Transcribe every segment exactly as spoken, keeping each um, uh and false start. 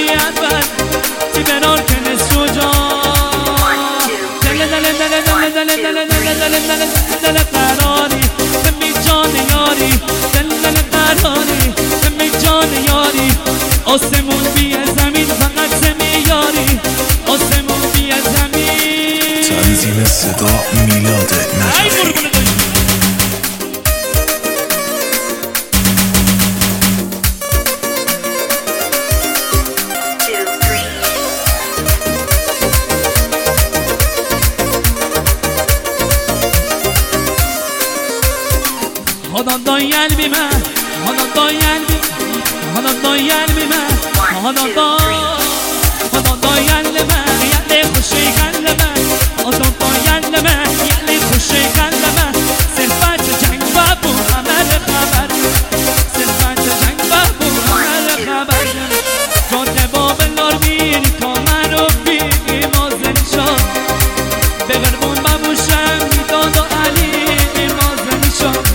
أبد تبرار كنس شجاع دل دل دل دل دل دل دل دل دل قراری دمی جان یاری دل دل قراری دمی جان یاری آسمون بی زمین فقط زمی یاری آسمون بی زمین تنظیم صدا میلاد نجفی هادا دای قلبی من هادا دای قلبی هادا دای قلبی من هادا دای هادا دای قلب من یعنی خوشی قلب من هادا دای قلب من یعنی خوشی قلب من صرفت جنگ و بو عمل خبر صرفت جنگ و بو عمل خبر جاده باب نار میری تا من رو بیگی مازن شد به غربون ببوشم میداد و علی مازن شد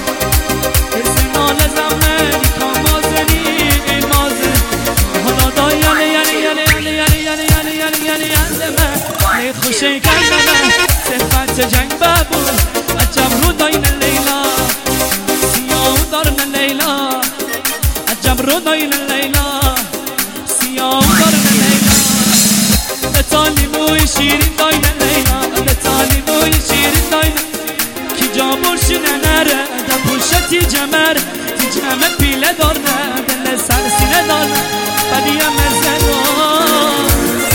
خوشی کردم صفت جنگ ببور عجب رو داین لیلا سیاه دارن لیلا عجب رو داین لیلا سیاه دارن لیلا لطالی موی شیرین داین لیلا لطالی موی شیرین داین کی جا برشنه نره دا پوشتی جمر تی جمر پیله دارنه دل سرسینه دارنه بدیم مرزنان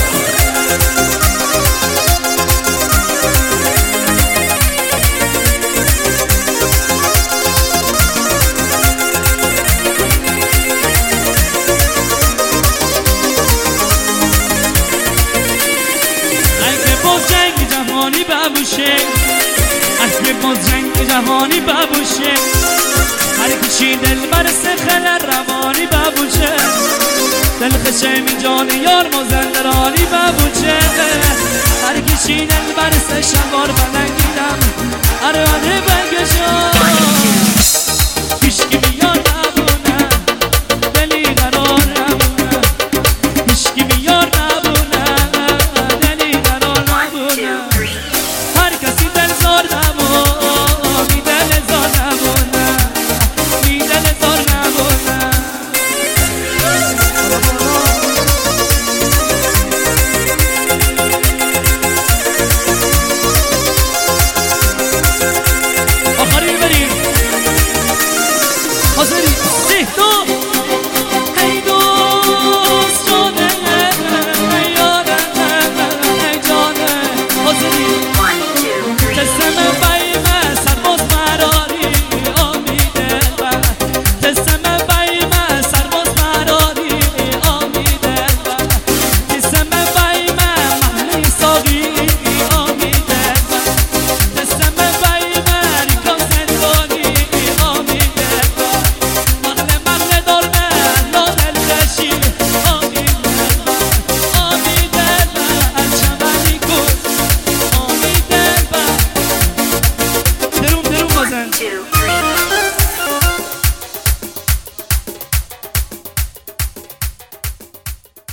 جهانی ببوشه اگه باز جنگ جهانی ببوشه هر کشی دل برسه خلر روانی ببوشه دل خشه می جان یار مازندرانی ببوشه هر کشی دل برسه شلوار بلنگیدم اره آره بلگشا پیشکی